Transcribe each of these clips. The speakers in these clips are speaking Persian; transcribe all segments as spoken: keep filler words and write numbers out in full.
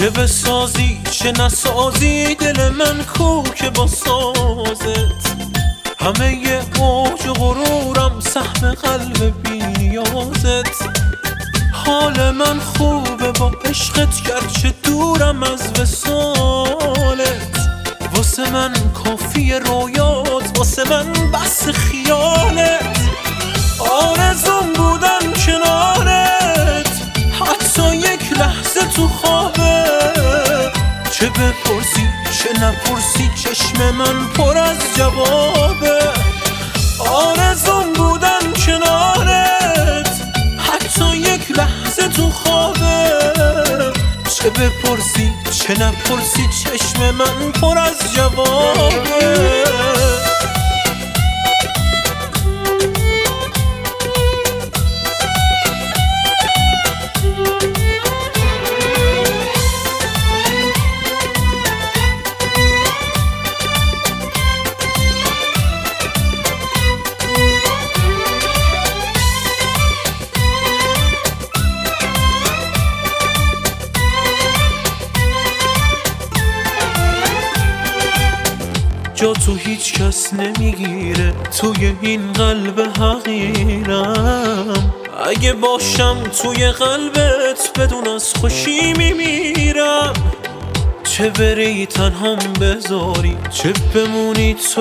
چه بسازی چه نسازی دل من کو که با سازت. همه ی اوج و غرورم سهم قلب بی‌نیازت. حال من خوبه با عشقت گرچه دورم از وصالت. واسه من کافی رویات، واسه من بس خیالت. آرزوم بودن کنارت حتی یک لحظه تو خوابت. چه بپرسی چه نپرسی چشم من پر از جوابه. آرزوم بودن کنارت حتی یک لحظه تو خوابت. چه بپرسی چه نپرسی چشم من پر از جوابه. جا تو هیچ کس نمیگیره توی این قلب حقیرم. اگه باشم توی قلبت بدون از خوشی میمیرم. چه بری تنهام بذاری چه بمونی تو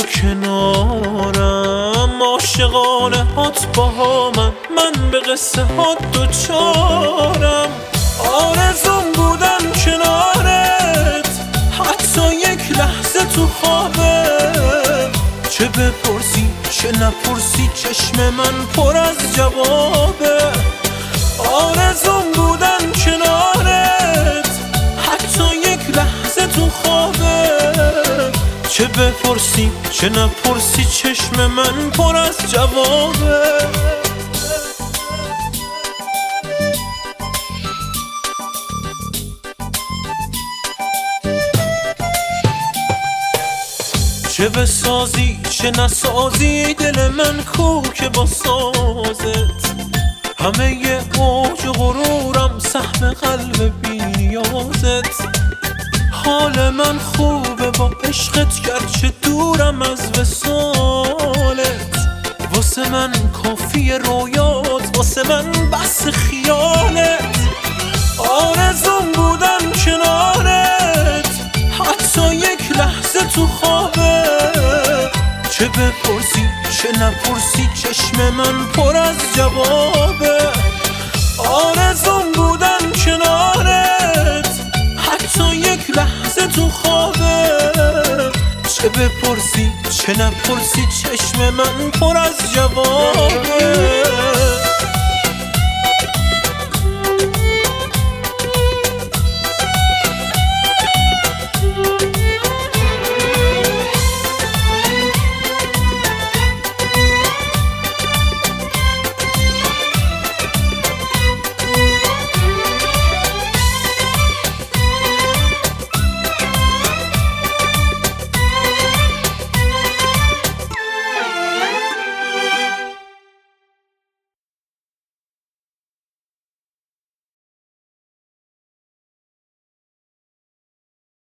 کنارم. عاشقانه هات با من من به قصه هات دوچارم. آرزوم بودن کنارت حتی یک لحظه تو خوابت. چه بپرسی چه نپرسی چشم من پر از جوابه. آرزوم بودن کنارت حتی یک لحظه تو خوابت. چه بپرسی چه نپرسی چشم من پر از جوابه. چه بسازی چه نسازی دل من کو که با سازت. همه ی اوج و غرورم سهم قلب بی‌نیازت. حال من خوبه با عشقت گرچه دورم از وصالت. واسه من کافی رویات، واسه من بس خیالت. آرزوم بودن کنارت حتی یک لحظه تو خوابت. چه بپرسی چه نپرسی چشم من پر از جوابه. آرزوم بودن کنارت حتی یک لحظه تو خوابت. چه بپرسی چه نپرسی چشم من پر از جوابه.